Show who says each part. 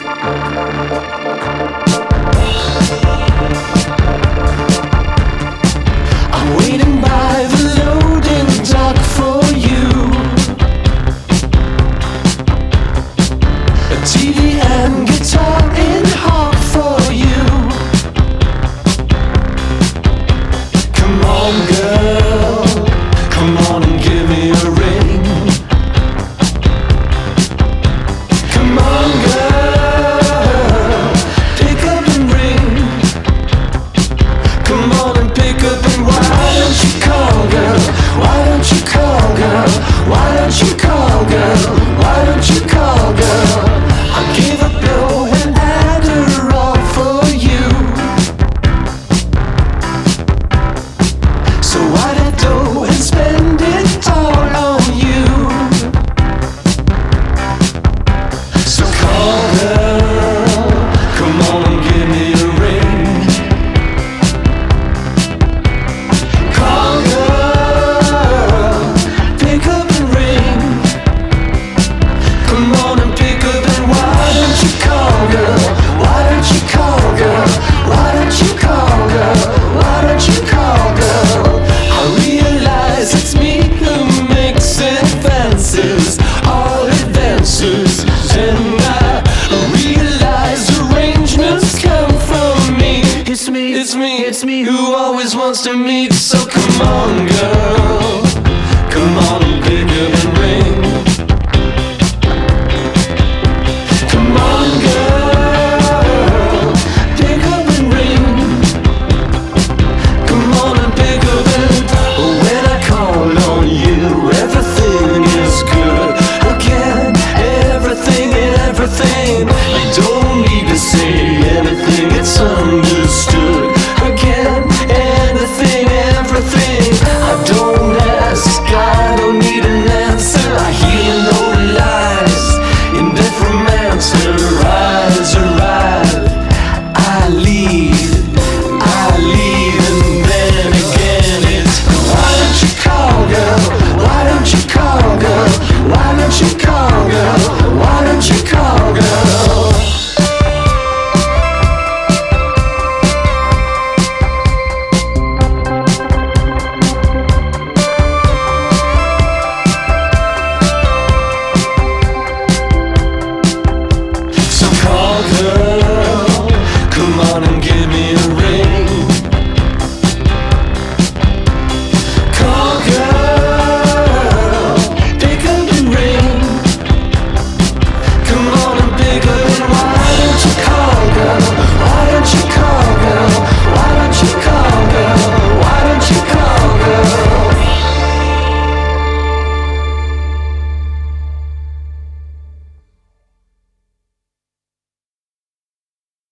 Speaker 1: I'm waiting by the loading dock for you. A TV and guitar in hock for you. Come on, girl, come on and give me a ring. Come on, girl, pick up and ring. Come on and pick up and why don't you call, girl? Why don't you call, girl? Why don't you call, girl? Why don't you call, girl? I'll give a blow and Adderall for you. So why that dough and spend it all on you? So call, girl, come on and give me a ring. Call, girl, pick up and ring. Come on and pick up and why don't you call, girl? Why don't you call, girl? Why don't you call, girl? Why don't you call, girl? I realize it's me who makes advances, all advances, and I realize arrangements come from me. It's me who always wants to meet. So come on, girl.